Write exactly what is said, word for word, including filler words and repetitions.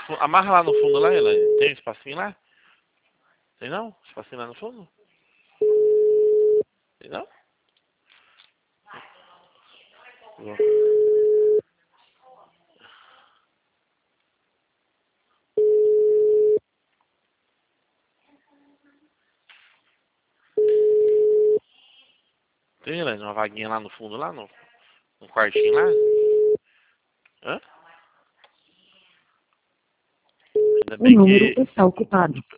fundo. Amarra lá no fundo lá, Elaine. Tem um espacinho lá? Tem não? Espacinho lá no fundo? Tem não? Bom. Tem, Elaine, uma vaguinha lá no fundo, lá no, no quartinho lá? Hã? Ainda O bem número que... está ocupado.